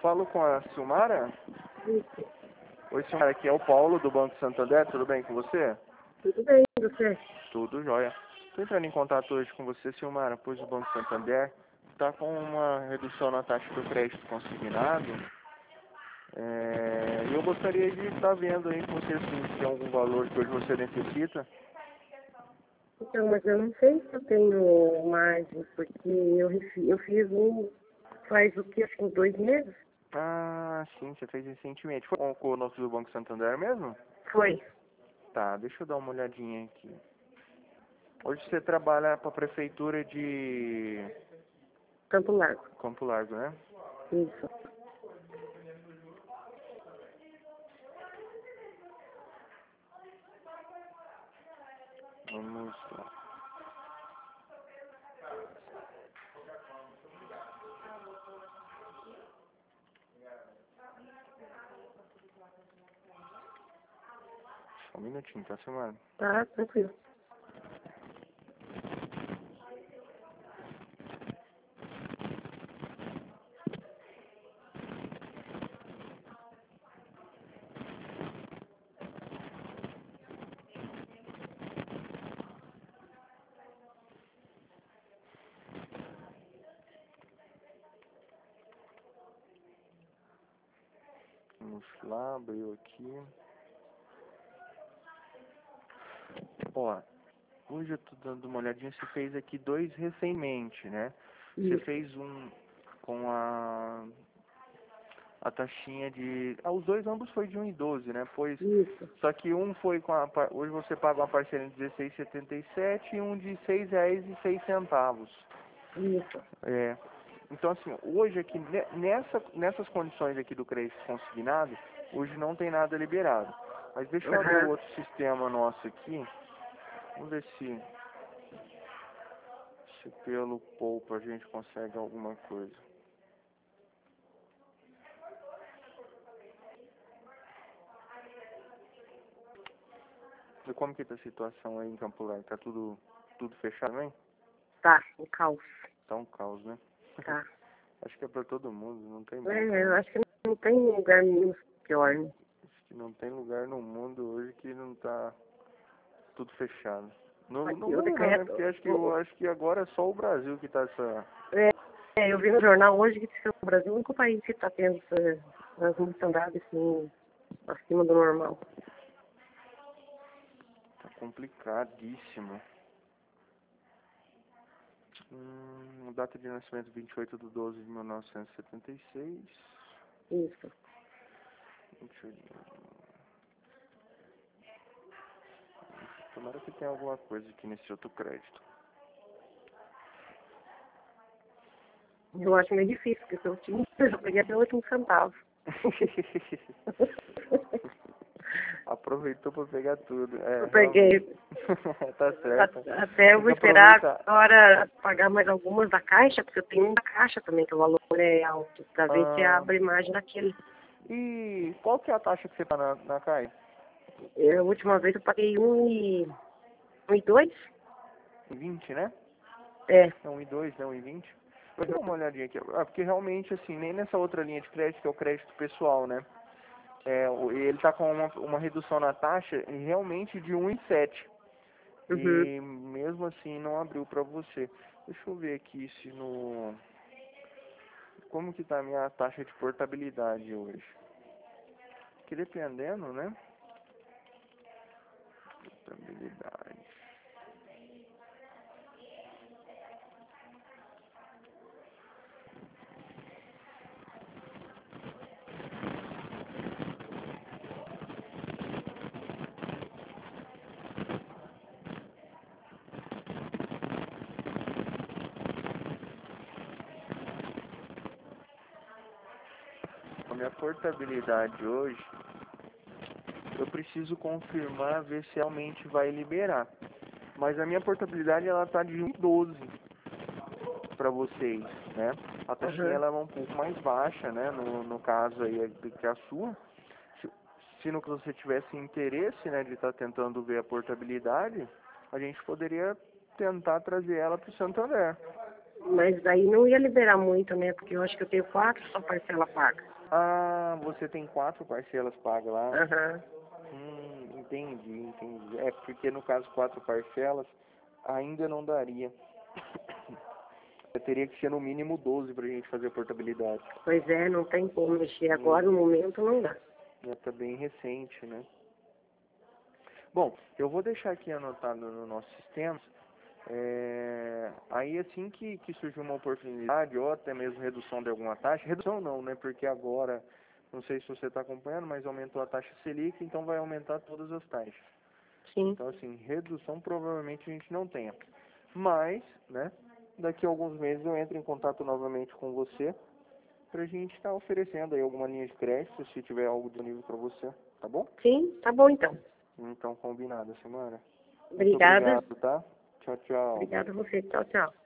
falo com a Silmara? Oi, Silmara, aqui é o Paulo do Banco Santander, tudo bem com você? Tudo bem, você? Tudo jóia. Estou entrando em contato hoje com você, Silmara, pois o Banco Santander está com uma redução na taxa do crédito consignado. E eu gostaria de estar vendo aí com você se tem algum valor que hoje você necessita. Então, mas eu não sei se eu tenho margem, porque eu fiz um faz o que, acho que uns 2 meses? Ah, sim, você fez recentemente. Foi com o nosso do Banco Santander mesmo? Foi. Tá, deixa eu dar uma olhadinha aqui. Hoje você trabalha para a prefeitura de Campo Largo. Campo Largo, né? Isso. Vamos lá. Só um minutinho, tá, Silmara? Tá, tranquilo. Vamos lá, abriu aqui. Ó, hoje eu tô dando uma olhadinha, você fez aqui 2 recentemente, né? Você Isso. fez um com a taxinha de... os dois ambos foi de 1,12, né? Pois, Isso. só que um foi com hoje você paga uma parcela de R$16,77 e um de R$6,06. Isso. Então, assim, hoje aqui, nessas condições aqui do crédito consignado, hoje não tem nada liberado. Mas deixa eu abrir o Aham. outro sistema nosso aqui. Vamos ver se pelo poupa a gente consegue alguma coisa. E como que tá a situação aí em Campo Largo? Tá tudo fechado, hein? Tá, um caos. Tá um caos, né? Tá. Acho que é pra todo mundo, não tem Eu acho que não tem lugar menos pior, né? Acho que não tem lugar no mundo hoje que não tá tudo fechado. No Aqui, mundo não, né? Porque eu acho que agora é só o Brasil que tá essa... eu vi no jornal hoje que diz que o Brasil é o único país que está tendo as mortandades assim, acima do normal. Tá complicadíssimo. Data de nascimento 28/12/1976. Isso. Deixa eu... Tomara que tenha alguma coisa aqui nesse outro crédito. Eu acho meio difícil, porque eu peguei até 8 centavos. Aproveitou para pegar tudo. Eu peguei. Tá certo. Até eu Tem vou que esperar aproveitar. agora pagar mais algumas da caixa, porque eu tenho uma caixa também, que o valor é alto, pra ver se abre a imagem daquele. E qual que é a taxa que você tá na CAI? A última vez eu paguei 1,2? 20, né? É. Não, 1,2, né? 1,20. Vou dar uma olhadinha aqui. Porque realmente, assim, nem nessa outra linha de crédito, que é o crédito pessoal, né? Ele tá com uma redução na taxa realmente de 1,7. Uhum. E mesmo assim não abriu para você. Deixa eu ver aqui se no... Como que tá a minha taxa de portabilidade hoje? Que dependendo, né? Portabilidade. A minha portabilidade hoje, eu preciso confirmar, ver se realmente vai liberar. Mas a minha portabilidade, ela tá de 1,12 para vocês, né? A taxinha Uhum. ela é um pouco mais baixa, né? No caso aí do que a sua. Se no que você tivesse interesse, né, de estar tentando ver a portabilidade, a gente poderia tentar trazer ela para o Santander. Mas daí não ia liberar muito, né? Porque eu acho que eu tenho 4 só parcela paga. Ah, você tem 4 parcelas pagas lá. Aham. Entendi. É porque no caso 4 parcelas ainda não daria. Eu teria que ser no mínimo 12 pra gente fazer a portabilidade. Pois é, não tem como mexer agora, no momento não dá. Tá bem recente, né? Bom, eu vou deixar aqui anotado no nosso sistema. Aí assim que surgir uma oportunidade ou até mesmo redução de alguma taxa, redução não, né? Porque agora, não sei se você está acompanhando, mas aumentou a taxa Selic, então vai aumentar todas as taxas. Sim. Então assim, redução provavelmente a gente não tenha. Mas, né? Daqui a alguns meses eu entro em contato novamente com você pra gente estar oferecendo aí alguma linha de crédito, se tiver algo disponível para você, tá bom? Sim, tá bom então. Então, combinado, Simara. Muito Obrigada. obrigado, tá? Tchau, tchau. Obrigada a você. Tchau, tchau.